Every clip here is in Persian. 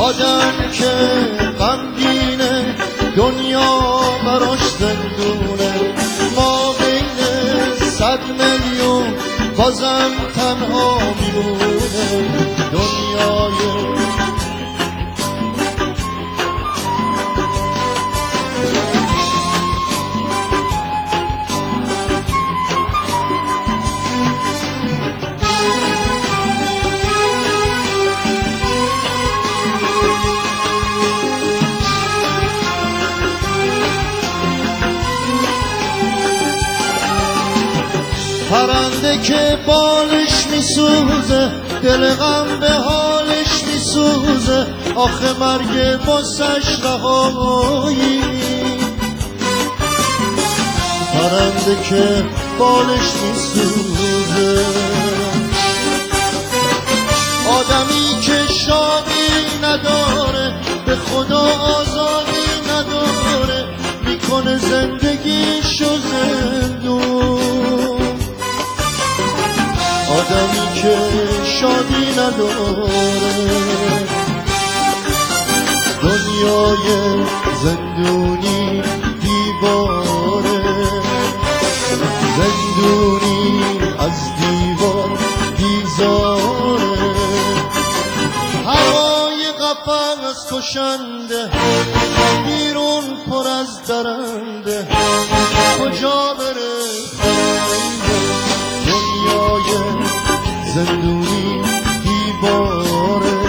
آدم که غمگینه دنیا براش زندونه، ما بین 100 میلیون بازم تنها میمونه دنیای پرنده که بالش میسوزه دل غم به حالش میسوزه، آخه مرگ واسش رهایی. پرنده که بالش میسوزه، آدمی که شادی نداره به خدا آزادی نداره، میکنه زندگیشو زندون. آدمی که شادی نداره دنیای زندونی دیواره، زندونی از دیوار بیزاره. هوای قفس کشنده بیرون پر از درنده، کجا بره دنیای زندونی دیواره،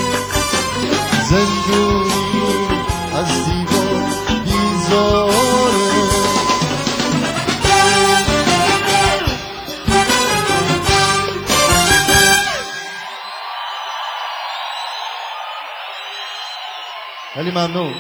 زندونی از دیوار بیزاره. خیلی ممنون.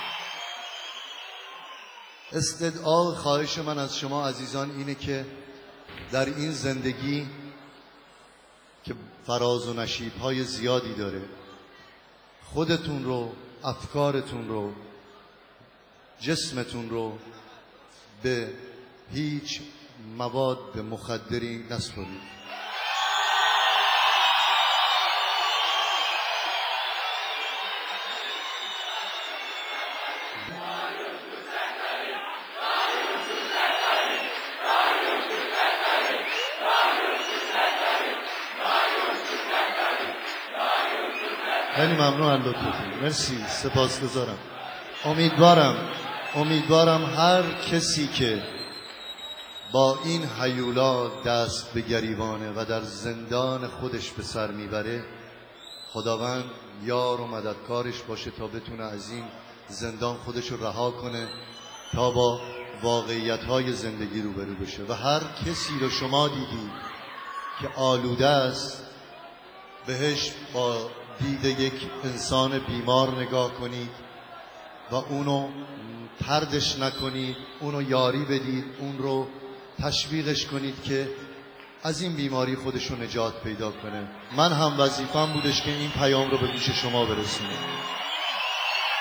استدعا خواهش من از شما عزیزان اینه که در این زندگی که فراز و نشیب‌های زیادی داره، خودتون رو، افکارتون رو، جسمتون رو به هیچ مواد مخدری نسپارید. خیلی ممنون از لطفتون. مرسی، سپاسگزارم. امیدوارم هر کسی که با این هیولا دست به گریبانه و در زندان خودش به سر میبره، خداوند یار و مددکارش باشه تا بتونه از این زندان خودش رو رها کنه تا با واقعیت‌های زندگی روبرو بشه. و هر کسی رو شما دیدید که آلوده است، بهش با دید یک انسان بیمار نگاه کنید و اونو طردش نکنید، اونو یاری بدید، اون رو تشویقش کنید که از این بیماری خودش رو نجات پیدا کنه. من هم وظیفه‌م بودش که این پیام رو به گوش شما برسونم.